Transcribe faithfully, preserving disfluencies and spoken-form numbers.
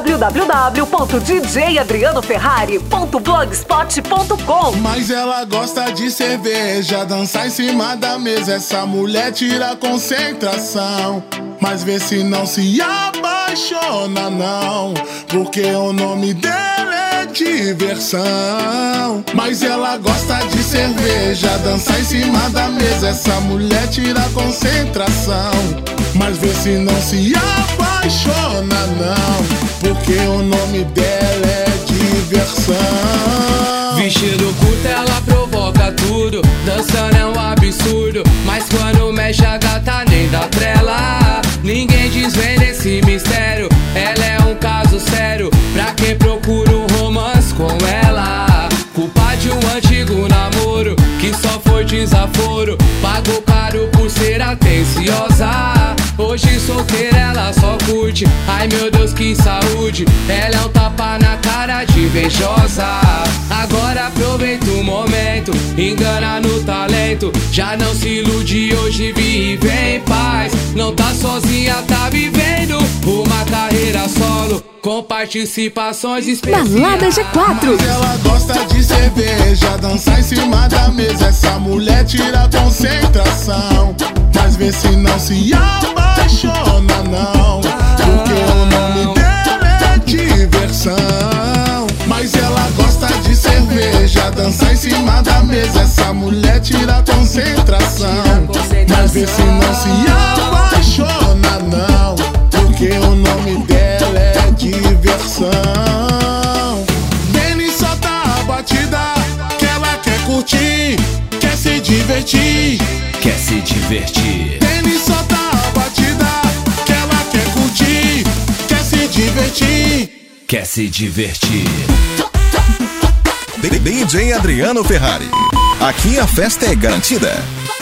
w w w ponto d j adriano ferrari ponto blogspot ponto com. Mas ela gosta de cerveja, dançar em cima da mesa. Essa mulher tira a concentração, mas vê se não se apaixona não, porque o nome dela é diversão. Mas ela gosta de cerveja, dançar em cima da mesa. Essa mulher tira a concentração, mas vê se não se apaixona não, porque o nome dela é diversão. Vestido curto ela provoca tudo, dançando é um absurdo, mas quando mexe a gata nem dá trela. Ninguém desvenda esse mistério, ela é um caso sério pra quem procura um romance com ela. Culpa de um antigo namoro que só foi desaforo, pagou caro por ser atenciosa. Hoje solteira ela só curte, ai meu Deus que saúde. Ela é um tapa na cara de invejosa. Agora aproveita o momento, engana no talento. Já não se ilude, hoje vive em paz. Não tá sozinha, tá vivendo uma carreira solo, com participações especiais. Balada G quatro. Mas ela gosta de cerveja, dançar em cima da mesa. Essa mulher tira a concentração, mas vê se não se apaixona não, porque o nome dela é diversão. Mas ela gosta de cerveja, dançar em cima da mesa. Essa mulher tira a concentração, mas vê se não se apaixona não, porque o nome dela é diversão. Vem e solta a batida, que ela quer curtir, quer se divertir, quer se divertir. Vem e solta a batida, que ela quer curtir, quer se divertir, quer se divertir. D J Adriano Ferrari. Aqui a festa é garantida.